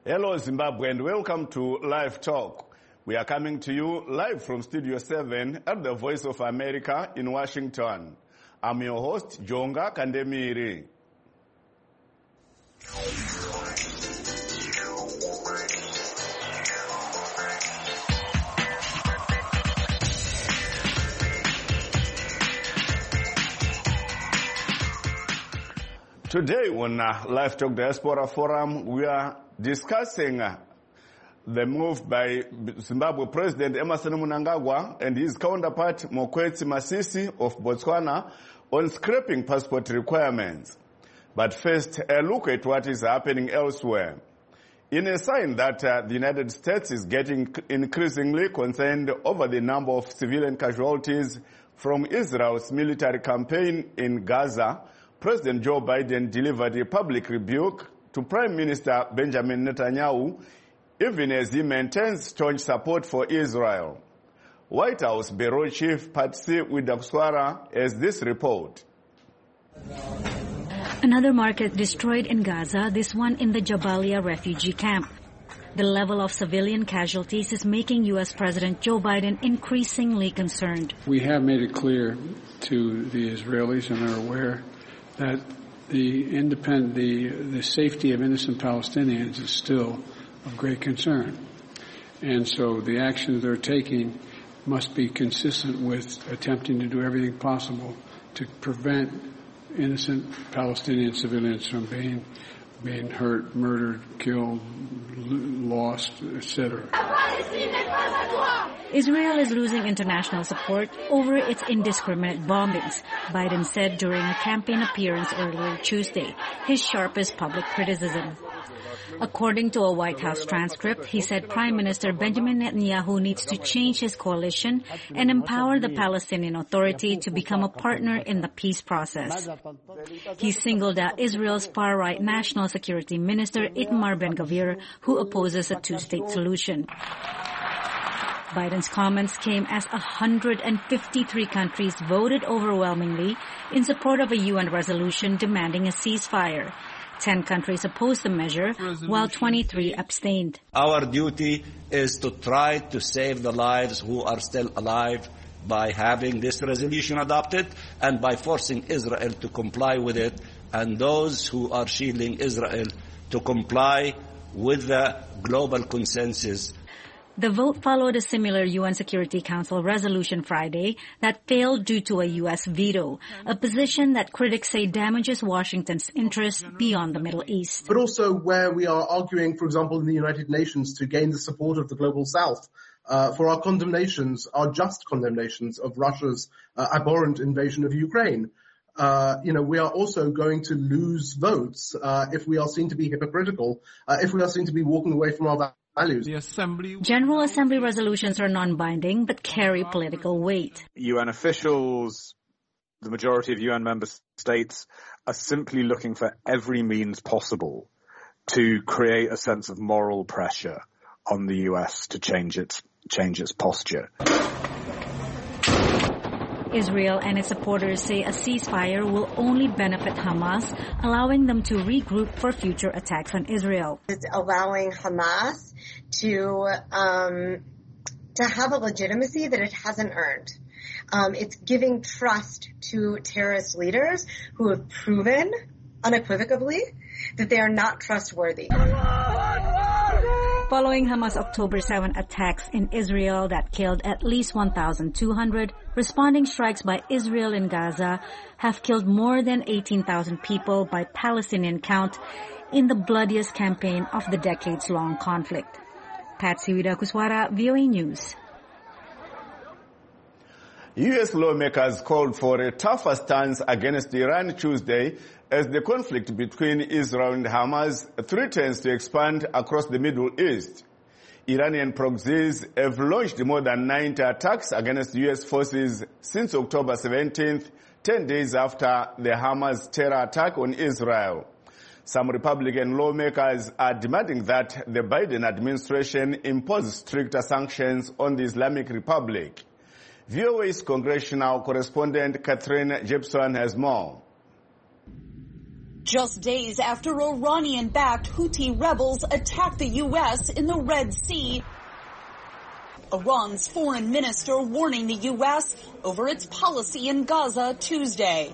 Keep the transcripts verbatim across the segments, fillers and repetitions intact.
Hello Zimbabwe and welcome to Live Talk. We are coming to you live from Studio seven at the Voice of America in Washington. I'm your host, Jonga Kandemiri. Today on uh, Live Talk Diaspora Forum, we are discussing uh, the move by Zimbabwe President Emmerson Mnangagwa and his counterpart Mokwetsi Masisi of Botswana on scrapping passport requirements. But first, a look at what is happening elsewhere. In a sign that uh, the United States is getting increasingly concerned over the number of civilian casualties from Israel's military campaign in Gaza, President Joe Biden delivered a public rebuke to Prime Minister Benjamin Netanyahu, even as he maintains staunch support for Israel. White House Bureau Chief Patsy Widakuswara has this report. Another market destroyed in Gaza, this one in the Jabalia refugee camp. The level of civilian casualties is making U S President Joe Biden increasingly concerned. We have made it clear to the Israelis, and are aware, that the independent, the, the safety of innocent Palestinians is still of great concern. And so the actions they're taking must be consistent with attempting to do everything possible to prevent innocent Palestinian civilians from being being hurt, murdered, killed, lost, et cetera. Israel is losing international support over its indiscriminate bombings, Biden said during a campaign appearance earlier Tuesday, his sharpest public criticism. According to a White House transcript, he said Prime Minister Benjamin Netanyahu needs to change his coalition and empower the Palestinian Authority to become a partner in the peace process. He singled out Israel's far-right National Security Minister Itamar Ben-Gvir, who opposes a two-state solution. Biden's comments came as one hundred fifty-three countries voted overwhelmingly in support of a U N resolution demanding a ceasefire. Ten countries opposed the measure, while twenty-three abstained. Our duty is to try to save the lives who are still alive by having this resolution adopted and by forcing Israel to comply with it, and those who are shielding Israel to comply with the global consensus. The vote followed a similar U N Security Council resolution Friday that failed due to a U S veto, a position that critics say damages Washington's interests beyond the Middle East. But also where we are arguing, for example, in the United Nations to gain the support of the Global South uh, for our condemnations, our just condemnations of Russia's uh, abhorrent invasion of Ukraine. Uh, you know, we are also going to lose votes uh, if we are seen to be hypocritical, uh, if we are seen to be walking away from our values. Values. Assembly. General Assembly resolutions are non-binding but carry political weight. U N officials, the majority of U N member states, are simply looking for every means possible to create a sense of moral pressure on the U S to change its change its posture. Israel and its supporters say a ceasefire will only benefit Hamas, allowing them to regroup for future attacks on Israel. It's allowing Hamas to um, to have a legitimacy that it hasn't earned. Um, it's giving trust to terrorist leaders who have proven unequivocally that they are not trustworthy. Following Hamas' October seventh attacks in Israel that killed at least one thousand two hundred, responding strikes by Israel in Gaza have killed more than eighteen thousand people by Palestinian count in the bloodiest campaign of the decades-long conflict. Patsy Widakuswara, V O A News. U S lawmakers called for a tougher stance against Iran Tuesday as the conflict between Israel and Hamas threatens to expand across the Middle East. Iranian proxies have launched more than ninety attacks against U S forces since October seventeenth, ten days after the Hamas terror attack on Israel. Some Republican lawmakers are demanding that the Biden administration impose stricter sanctions on the Islamic Republic. V O A's congressional correspondent Catherine Jepson has more. Just days after Iranian-backed Houthi rebels attacked the U S in the Red Sea, Iran's foreign minister warning the U S over its policy in Gaza Tuesday.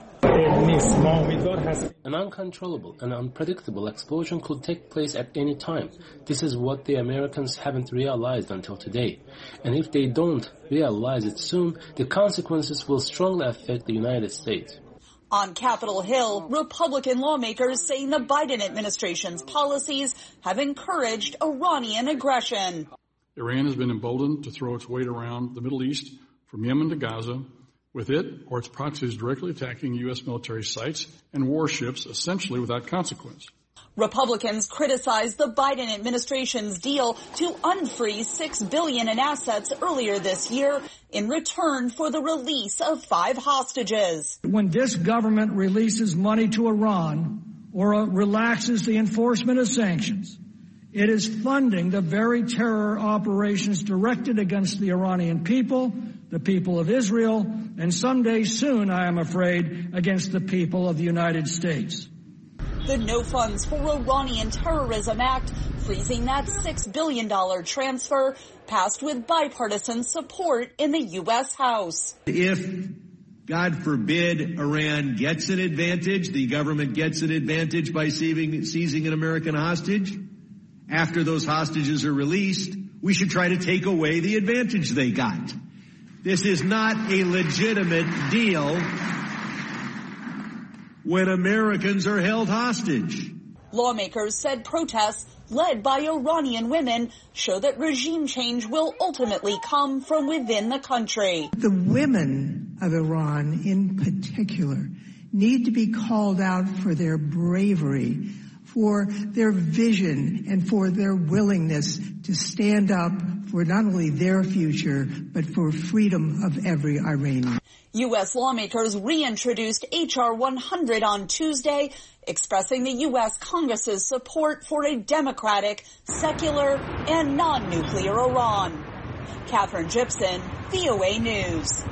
An uncontrollable and unpredictable explosion could take place at any time. This is what the Americans haven't realized until today. And if they don't realize it soon, the consequences will strongly affect the United States. On Capitol Hill, Republican lawmakers saying the Biden administration's policies have encouraged Iranian aggression. Iran has been emboldened to throw its weight around the Middle East from Yemen to Gaza, with it or its proxies directly attacking U S military sites and warships essentially without consequence. Republicans criticized the Biden administration's deal to unfreeze six billion dollars in assets earlier this year in return for the release of five hostages. When this government releases money to Iran or uh, relaxes the enforcement of sanctions, it is funding the very terror operations directed against the Iranian people, the people of Israel, and someday soon, I am afraid, against the people of the United States. The No Funds for Iranian Terrorism Act, freezing that six billion dollars transfer, passed with bipartisan support in the U S House. If, God forbid, Iran gets an advantage, the government gets an advantage by seizing, seizing an American hostage, after those hostages are released, we should try to take away the advantage they got. This is not a legitimate deal when Americans are held hostage. Lawmakers said protests led by Iranian women show that regime change will ultimately come from within the country. The women of Iran in particular need to be called out for their bravery, for their vision, and for their willingness to stand up for not only their future, but for freedom of every Iranian. U S lawmakers reintroduced H R one hundred on Tuesday, expressing the U S Congress's support for a democratic, secular, and non-nuclear Iran. Catherine Gibson, V O A News.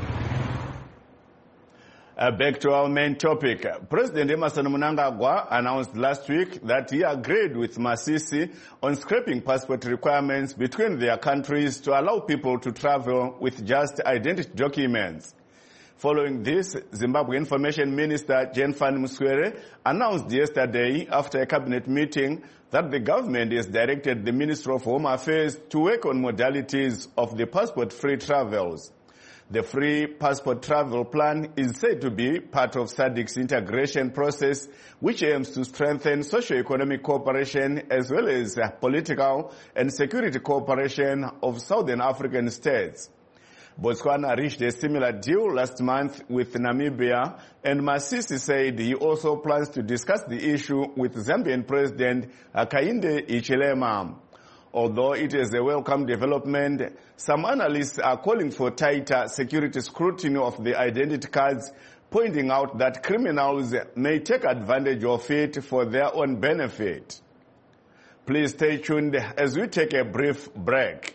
Uh, back to our main topic. President Emmerson Mnangagwa announced last week that he agreed with Masisi on scrapping passport requirements between their countries to allow people to travel with just identity documents. Following this, Zimbabwe Information Minister Jane Van Muswere announced yesterday after a cabinet meeting that the government has directed the Ministry of Home Affairs to work on modalities of the passport-free travels. The free passport travel plan is said to be part of SADC's integration process, which aims to strengthen socio-economic cooperation as well as political and security cooperation of Southern African states. Botswana reached a similar deal last month with Namibia, and Masisi said he also plans to discuss the issue with Zambian President Hakainde Hichilema. Although it is a welcome development, some analysts are calling for tighter security scrutiny of the identity cards, pointing out that criminals may take advantage of it for their own benefit. Please stay tuned as we take a brief break.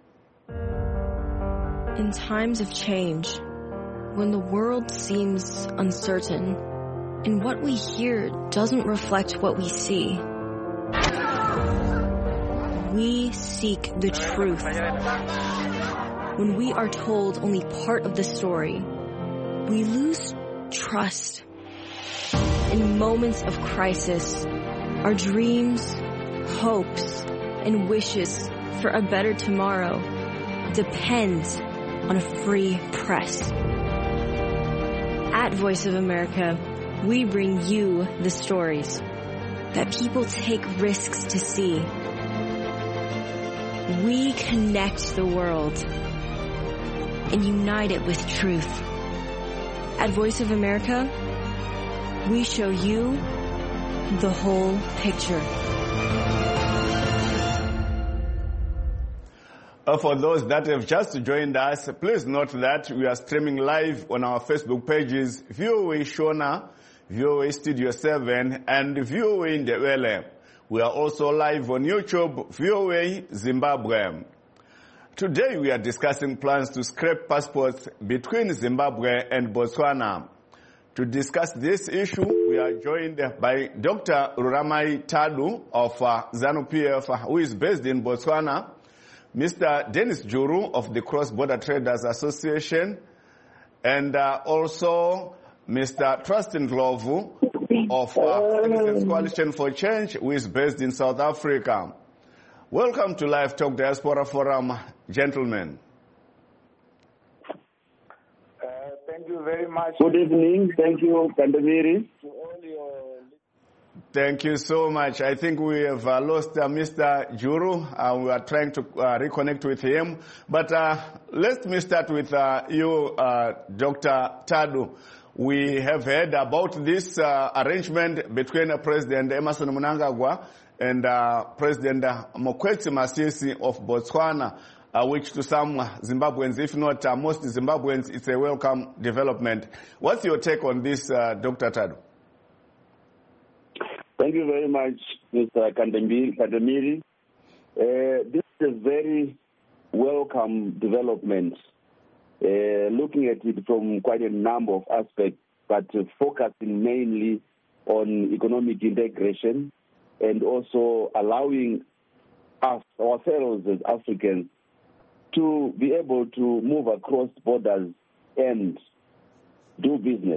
In times of change, when the world seems uncertain, and what we hear doesn't reflect what we see, we seek the truth. When we are told only part of the story, we lose trust. In moments of crisis, our dreams, hopes, and wishes for a better tomorrow depend on a free press. At Voice of America, we bring you the stories that people take risks to see. We connect the world and unite it with truth. At Voice of America, we show you the whole picture. Uh, for those that have just joined us, please note that we are streaming live on our Facebook pages, V O A Shona, V O A Studio seven, and V O A Ndebele. We are also live on YouTube, V O A Zimbabwe. Today we are discussing plans to scrap passports between Zimbabwe and Botswana. To discuss this issue, we we are joined by Doctor Ruramai Tadu of uh, ZANU-P F, who is based in Botswana, Mister Dennis Juru of the Cross Border Traders Association, and uh, also Mister Trustin Ndlovu of uh, Citizens Coalition for Change, who is based in South Africa. Welcome to Live Talk Diaspora Forum, gentlemen. Uh, thank you very much. Good evening. Thank you, Kandamiri. Thank you so much. I think we have uh, lost uh, Mister Juru. Uh, we are trying to uh, reconnect with him. But uh, let me start with uh, you, uh, Doctor Tadu. We have heard about this uh, arrangement between uh, President Emmerson Mnangagwa and uh, President uh, Mokwetsi Masisi of Botswana, uh, which to some Zimbabweans, if not uh, most Zimbabweans, it's a welcome development. What's your take on this, uh, Doctor Tadu? Thank you very much, Mister Kandamiri. Uh, this is a very welcome development, uh, looking at it from quite a number of aspects, but uh, focusing mainly on economic integration and also allowing us, ourselves as Africans, to be able to move across borders and do business.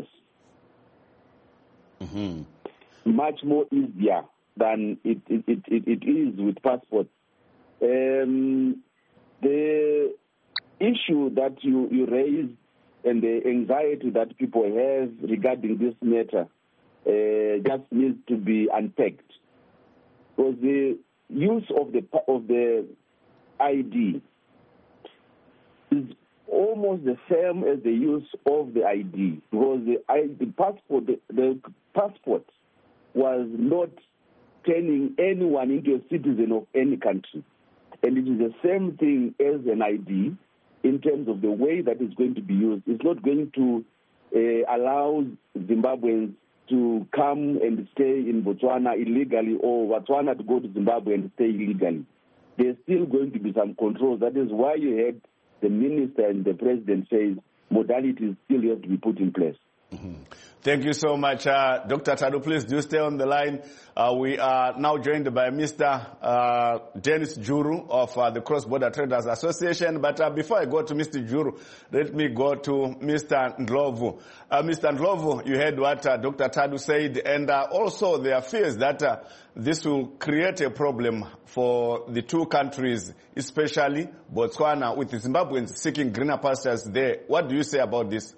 Mm-hmm. Much more easier than it it, it, it is with passports. Um, the issue that you, you raised and the anxiety that people have regarding this matter uh, just needs to be unpacked. Because the use of the of the I D is almost the same as the use of the I D, because the, I, the passport the, the passport was not turning anyone into a citizen of any country. And it is the same thing as an I D in terms of the way that it's going to be used. It's not going to uh, allow Zimbabweans to come and stay in Botswana illegally, or Botswana to go to Zimbabwe and stay illegally. There's still going to be some controls. That is why you had the minister and the president say modalities still have to be put in place. Mm-hmm. Thank you so much, uh, Doctor Tadu. Please do stay on the line. Uh, we are now joined by Mister Uh, Dennis Juru of uh, the Cross Border Traders Association. But uh, before I go to Mister Juru, let me go to Mister Ndlovu. Uh, Mister Ndlovu, you heard what uh, Doctor Tadu said, and uh, also there are fears that uh, this will create a problem for the two countries, especially Botswana, with the Zimbabweans seeking greener pastures there. What do you say about this?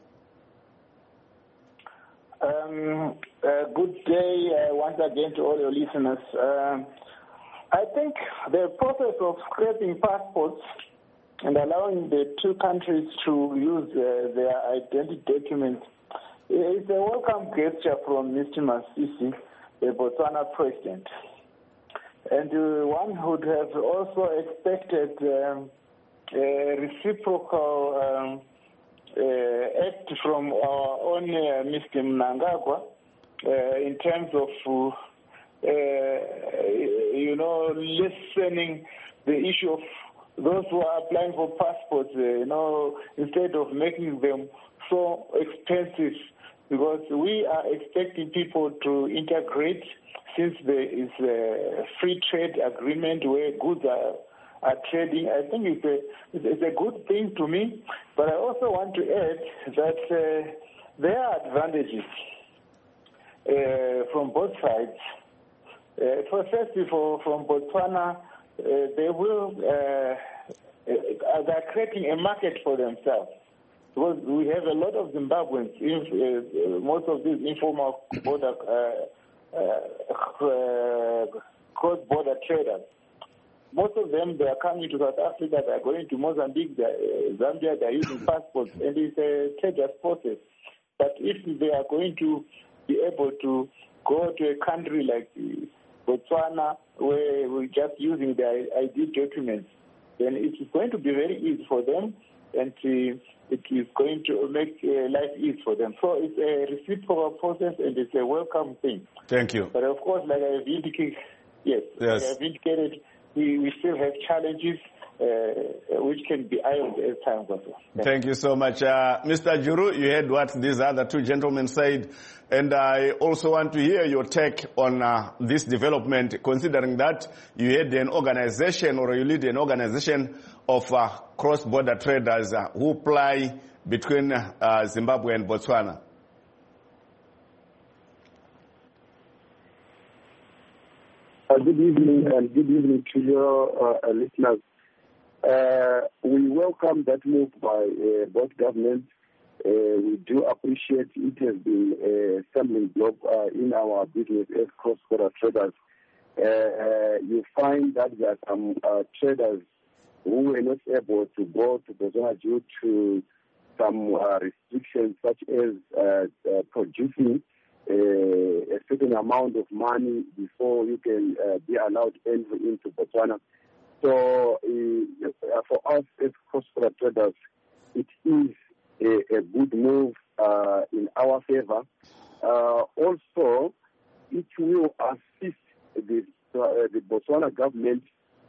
Um, uh, good day uh, once again to all your listeners. Uh, I think the process of scrapping passports and allowing the two countries to use uh, their identity documents is a welcome gesture from Mister Masisi, the Botswana president. And uh, one would have also expected um, a reciprocal um, Uh, act from our own uh, Mister Mnangagwa uh, in terms of, uh, uh, you know, lessening the issue of those who are applying for passports, uh, you know, instead of making them so expensive, because we are expecting people to integrate since there is a free trade agreement where goods are are trading. I think it's a, it's a good thing to me, but I also want to add that uh, there are advantages uh, from both sides. Uh, for firstly, for, from Botswana, uh, they will, uh, uh, they're creating a market for themselves. Because we have a lot of Zimbabweans, in, uh, most of these informal border, uh, uh, uh, cross-border traders. Most of them, they are coming to South Africa, they are going to Mozambique, they are, uh, Zambia, they are using passports, and it's a tedious process. But if they are going to be able to go to a country like Botswana, where we're just using their I D documents, then it is going to be very easy for them, and uh, it is going to make uh, life easy for them. So it's a reciprocal process, and it's a welcome thing. Thank you. But of course, like I have indicated, yes, yes. I have indicated, we, we still have challenges uh, which can be ironed as time goes on. Thank, Thank you so much. Uh, Mister Juru, you heard what these other two gentlemen said, and I also want to hear your take on uh, this development, considering that you had an organization or you lead an organization of uh, cross-border traders uh, who ply between uh, Zimbabwe and Botswana. Uh, good evening and good evening to your uh, listeners. Uh, we welcome that move by uh, both governments. Uh, we do appreciate it has been a stumbling block uh, in our business as cross-border traders. Uh, uh, you find that there are some uh, traders who were not able to go to Botswana due to some uh, restrictions such as uh, uh, producing uh, a certain amount of money before you can uh, be allowed entry into Botswana. So uh, for us as cross-border traders, it is a, a good move uh, in our favor. Uh, also, it will assist the, uh, the Botswana government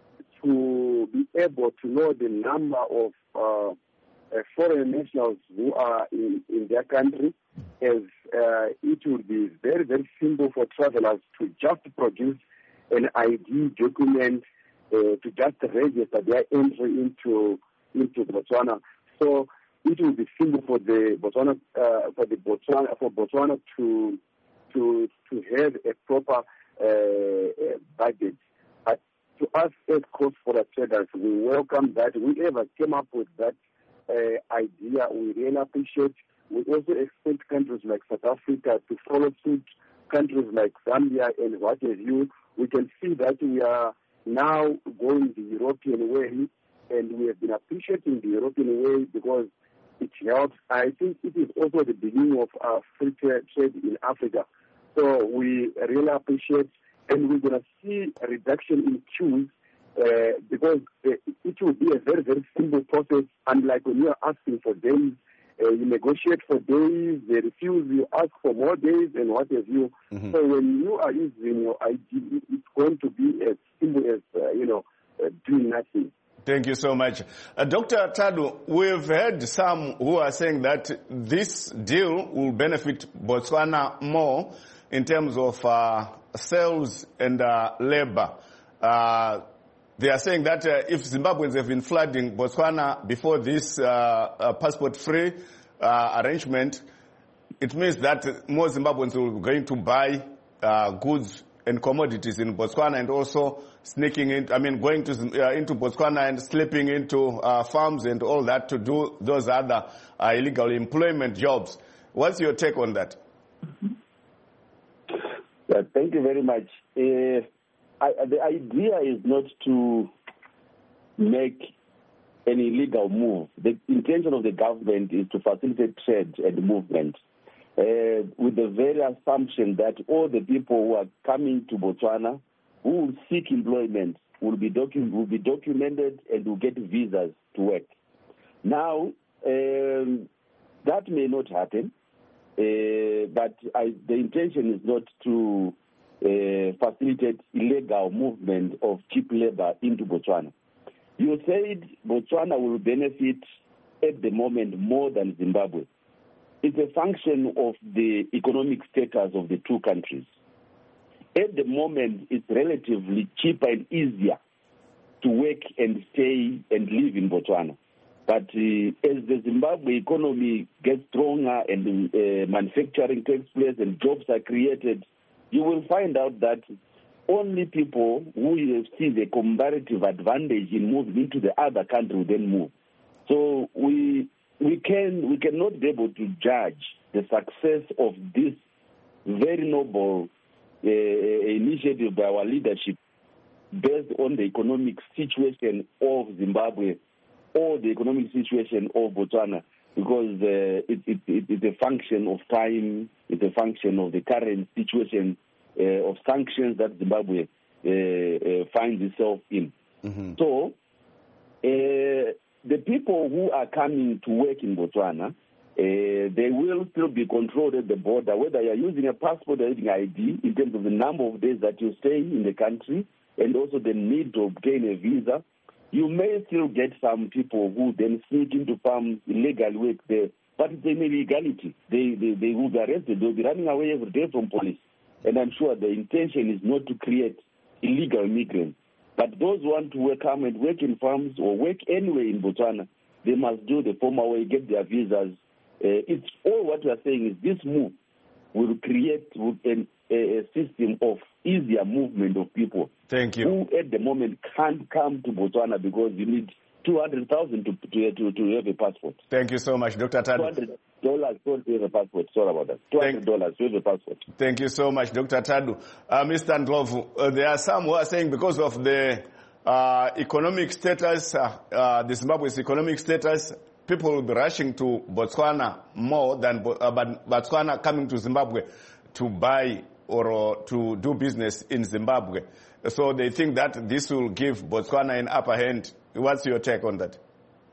to be able to know the number of uh, uh, foreign nationals who are in, in their country, as uh, it would be very, very simple for travelers to just produce an I D document uh, to just register their entry into into Botswana. So it will be simple for the Botswana uh, for the Botswana for Botswana to to to have a proper uh, budget. But to us as cross-border traders, we welcome that. Whoever came up with that uh, idea, we really appreciate. We also expect countries like South Africa to follow suit, countries like Zambia and what have you. We can see that we are now going the European way, and we have been appreciating the European way because it helps. I think it is also the beginning of our free trade in Africa. So we really appreciate, and we're going to see a reduction in queues uh, because uh, it will be a very, very simple process, unlike when you are asking for days. Uh, you negotiate for days, they refuse, you ask for more days, and what have you. Mm-hmm. So when you are using your I D, it's going to be as simple as, uh, you know, uh, doing nothing. Thank you so much. Uh, Doctor Tadu, we've heard some who are saying that this deal will benefit Botswana more in terms of uh, sales and uh, labor. Uh, They are saying that uh, if Zimbabweans have been flooding Botswana before this uh, uh, passport-free uh, arrangement, it means that more Zimbabweans will be going to buy uh, goods and commodities in Botswana, and also sneaking in, I mean, going to uh, into Botswana and slipping into uh, farms and all that to do those other uh, illegal employment jobs. What's your take on that? Yeah, thank you very much. Uh, I, the idea is not to make an illegal move. The intention of the government is to facilitate trade and movement, uh, with the very assumption that all the people who are coming to Botswana who will seek employment will be, docu- will be documented and will get visas to work. Now, um, that may not happen, uh, but I, the intention is not to Uh, facilitate illegal movement of cheap labor into Botswana. You said Botswana will benefit at the moment more than Zimbabwe. It's a function of the economic status of the two countries. At the moment, it's relatively cheaper and easier to work and stay and live in Botswana. But uh, as the Zimbabwe economy gets stronger and uh, manufacturing takes place and jobs are created, you will find out that only people who see the comparative advantage in moving into the other country will then move. So we we can we cannot be able to judge the success of this very noble uh, initiative by our leadership based on the economic situation of Zimbabwe or the economic situation of Botswana, because uh, it, it, it, it's a function of time, it's a function of the current situation uh, of sanctions that Zimbabwe uh, uh, finds itself in. Mm-hmm. So, uh, the people who are coming to work in Botswana, uh, they will still be controlled at the border, whether you're using a passport or using I D, in terms of the number of days that you stay in the country, and also the need to obtain a visa, you may still get some people who then sneak into farms, illegal work there, but it's an illegality. They, they, they will be arrested. They'll be running away every day from police. And I'm sure the intention is not to create illegal migrants. But those who want to work, come and work in farms or work anywhere in Botswana, they must do the former way, get their visas. Uh, it's all what we are saying is this move will create an, a system of easier movement of people. Thank you. Who at the moment can't come to Botswana because you need two hundred thousand to, to, to, to have a passport. Thank you so much, Doctor Tadu. two hundred dollars to have a passport. Sorry about that. two hundred dollars to have a passport. Thank you so much, Doctor Tadu. Uh, Mister Ndlovu, uh, there are some who are saying because of the uh, economic status, uh, uh, the Zimbabwe's economic status, people will be rushing to Botswana more than uh, Botswana coming to Zimbabwe to buy or uh, to do business in Zimbabwe. So they think that this will give Botswana an upper hand. What's your take on that?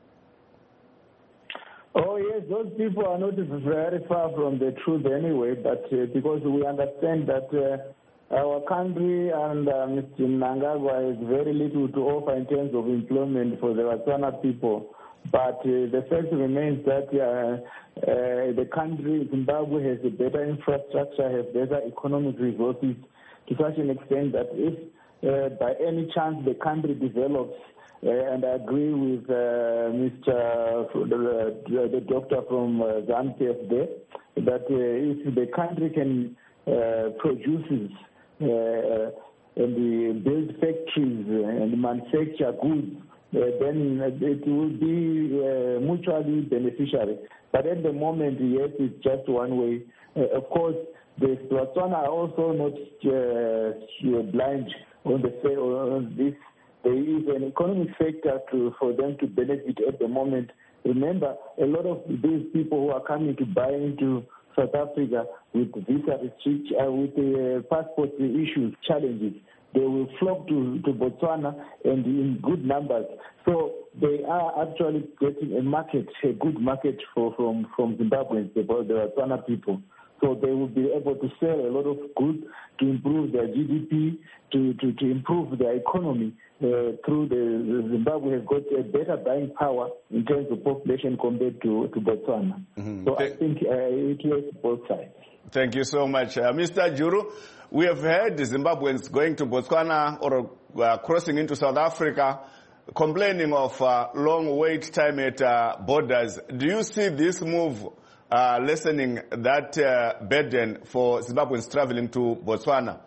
Oh, yes, those people are not very far from the truth anyway, but uh, because we understand that uh, our country and uh, Mister Mnangagwa has very little to offer in terms of employment for the Botswana people. But uh, the fact remains that uh, uh, the country, Zimbabwe, has a better infrastructure, has better economic resources to such an extent that if uh, by any chance the country develops, uh, and I agree with uh, Mister The, the, the doctor from uh, Zambia there, that uh, if the country can uh, produces uh, and build factories and manufacture goods, Uh, then it will be uh, mutually beneficiary. But at the moment, yes, it's just one way. Uh, of course, the Botswana are also not uh, blind on the on this. There is an economic factor to, for them to benefit at the moment. Remember, a lot of these people who are coming to buy into South Africa with visa restrictions, uh, with the uh, passport issues, challenges, they will flock to, to Botswana and in good numbers. So they are actually getting a market, a good market for, from, from Zimbabweans, the, the Botswana people. So they will be able to sell a lot of goods to improve their G D P, to, to, to improve their economy. Uh, through the, the Zimbabwe has got a better buying power in terms of population compared to, to Botswana. Mm-hmm. So Th- I think uh, it works both sides. Thank you so much. Uh, Mister Juru, we have heard the Zimbabweans going to Botswana or uh, crossing into South Africa, complaining of uh, long wait time at uh, borders. Do you see this move uh, lessening that uh, burden for Zimbabweans traveling to Botswana?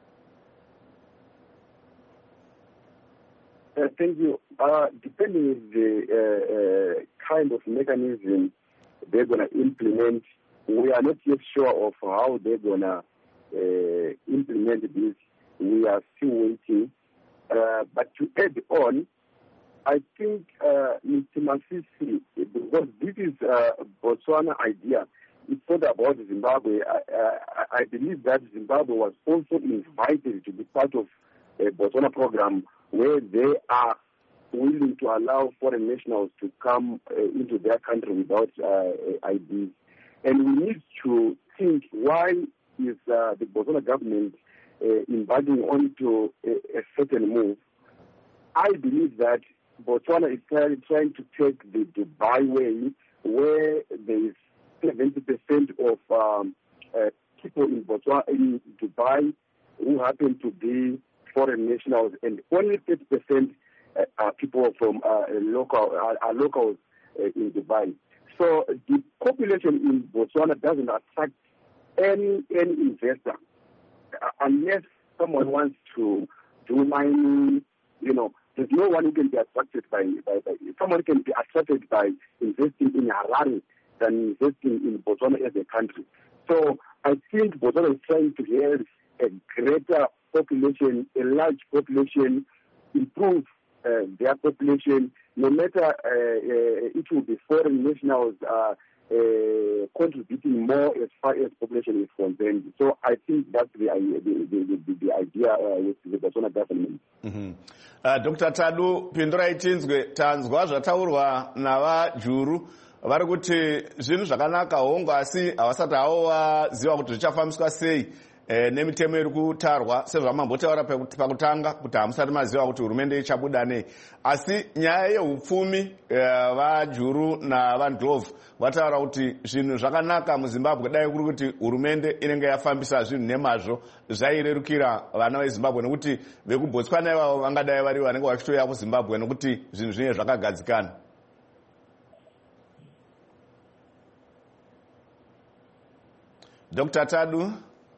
Uh, thank you. Uh, depending on the uh, uh, kind of mechanism they're going to implement, we are not yet sure of how they're going to uh, implement this. We are still waiting. Uh, but to add on, I think uh, Mister Masisi, because this is a Botswana idea, it's not about Zimbabwe. I, I, I believe that Zimbabwe was also invited to be part of a Botswana program where they are willing to allow foreign nationals to come uh, into their country without uh, I Ds. And we need to think, why is uh, the Botswana government uh, embarking onto a, a certain move? I believe that Botswana is trying, trying to take the Dubai way, where there is seventy percent of um, uh, people in Botswana, in Dubai, who happen to be foreign nationals, and only thirty percent uh, are people from uh, local are, are locals uh, in Dubai. So the population in Botswana doesn't attract any any investor uh, unless someone wants to do mining. You know, there's no one who can be attracted by, by, by someone can be attracted by investing in Harare than investing in Botswana as a country. So I think Botswana is trying to have a greater population, a large population, improve uh, their population, no matter uh, uh, it will be foreign nationals uh, uh, contributing more as far as population is concerned. So I think that's the, the, the, the, the idea uh, with the Botswana government. Mm-hmm. uh, Doctor Tadu, pindura itinzwe tanzwa zvataurwa navajuru vari kuti zvinhu zvakanaka hongu asi havasati havo vaziva kuti zvichafambiswa sei eh, nemitemo iri kutarwa sezvamambotaura pakutanga kuti hamusati maziva kuti hurumende ichabuda nei. Asi nyaya yeupfumi eh, vaJuru navaNdlovu vataura kuti zvinhu zvakanaka muZimbabwe dai kuri kuti hurumende inenge yafambisa zvinhu nemazvo zvairerukira vana veZimbabwe, nekuti vekuBotswana ivavo vangadai vari vanenge vachitoya kuZimbabwe nekuti zvinhu zvinenge zvakagadzikana. Doctor Tadu.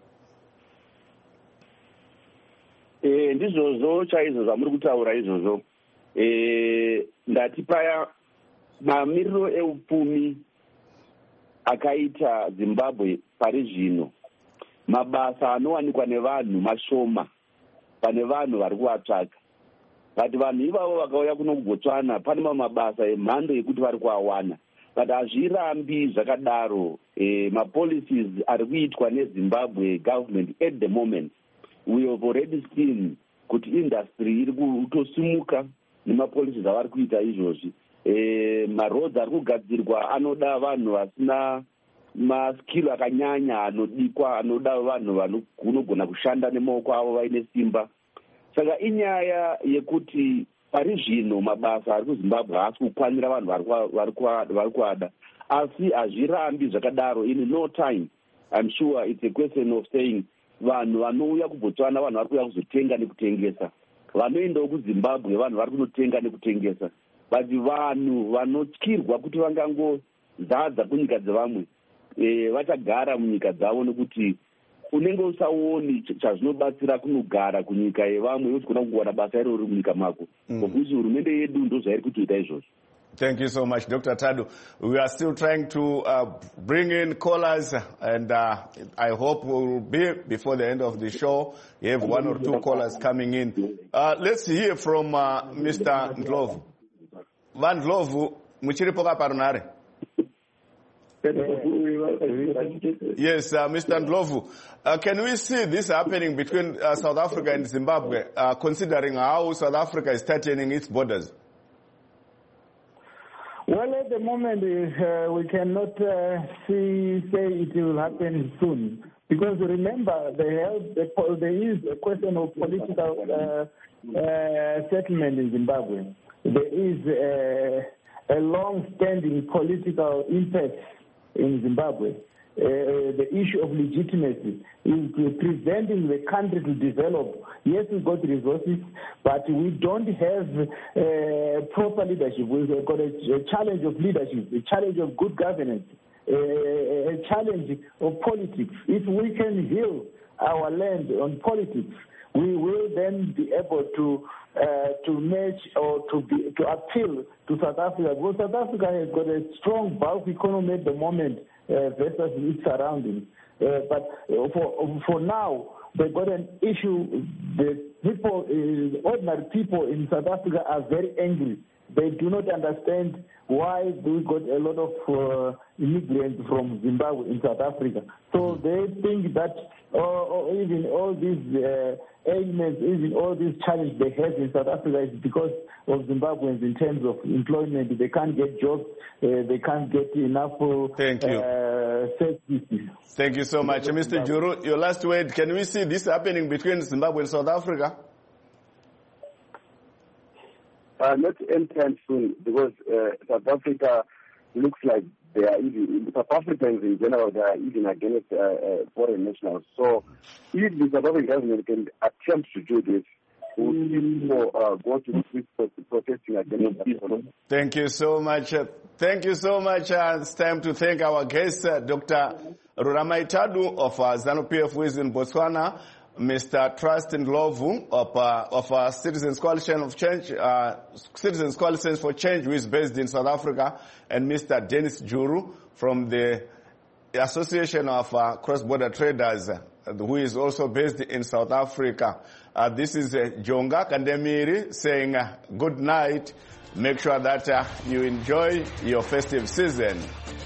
Eh, ndizvozvo chaizvo zvamuri kutaura izvozvo. Eh, ndati paya mamiriro eupfumi akaita Zimbabwe pari zvino, mabasa anowanikwa nevanhu mashoma pane vanhu vari kuvatsvaka. Vati vanhu ivavo vakauya kuno kuBotswana pane mabasa emhando yekuti vari kuawana. But hazvirambi zvakadaro. Eh, mapolicies ari kuitwa neZimbabwe government at the moment. We have already seen kuti industry iri kutosimuka nemapolicies avari kuita izvozvi. Eh, maroads ari kugadzirwa anoda vanhu vasina maskill akanyanya anodikwa, anoda vanhu vanogona kushanda nemaoko avo vaine simba. Saka inyaya yekuti pari zvino mabasa ari kuZimbabwe haasi kukwanira vanhu vari kuada, asi hazvirambi zvakadaro. In no time, I'm sure it's a question of saying vanhu vanouya kuBotswana vanhu vari kuuya kuzotenga nekutengesa, vanoendawo kuZimbabwe vanhu vari kunotenga nekutengesa. But vanhu vanotyirwa kuti vangangozadza kunyika dzevamwe eh, vachagara munyika dzavo nekuti unenge usaoni chazvinobatsira kunogara kunyika yevamwe yochigona kuwana basa iroro munyika mako. Ngokuti hurumende yedu ndozvairi kutoita izvozvo. Thank you so much, Doctor Tadu. We are still trying to uh, bring in callers, and uh, I hope we will be before the end of the show. We have one or two callers coming in. Uh, let's hear from uh, Mister Ndlovu. Van Ndlovu, muchiripo kaparunare. Yes, uh, Mister Ndlovu, uh, can we see this happening between uh, South Africa and Zimbabwe, uh, considering how South Africa is tightening its borders? Well, at the moment, uh, we cannot uh, see say it will happen soon, because remember, the health, the, there is a question of political uh, uh, settlement in Zimbabwe. There is uh, a long-standing political impasse in Zimbabwe. Uh, the issue of legitimacy is preventing the country to develop. Yes, we've got resources, but we don't have uh, proper leadership. We've got a, a challenge of leadership, a challenge of good governance, a, a challenge of politics. If we can heal our land on politics, we will then be able to uh, to match or to be to appeal to South Africa. Because South Africa has got a strong bulk economy at the moment uh, versus its surroundings. Uh, but for for now, they've got an issue. The people, uh, ordinary people in South Africa, are very angry. They do not understand why we got a lot of uh, immigrants from Zimbabwe in South Africa. So they think that uh, or even all these uh, ailments, even all these challenges they have in South Africa is because of Zimbabweans in terms of employment. They can't get jobs. Uh, they can't get enough uh, Thank you. Uh, services. Thank you so much. Mister Juru, your last word. Can we see this happening between Zimbabwe and South Africa? Uh, not anytime soon, because uh, South Africa looks like they are even, South Africans in general, they are even against uh, uh, foreign nationals. So if the South African government can attempt to do this, we will uh, go to this protesting against people. Thank you so much. Uh, thank you so much. Uh, it's time to thank our guest, uh, Doctor Ruramai Tadu of uh, ZANU-P F, who is in Botswana, Mister Trust Ndlovu of, uh, of uh, Citizens Coalition of Change, uh, Citizens Coalition for Change, who is based in South Africa, and Mister Dennis Juru from the Association of uh, Cross-Border Traders, uh, who is also based in South Africa. Uh, this is uh, Jonga Kandemiri saying uh, good night. Make sure that uh, you enjoy your festive season.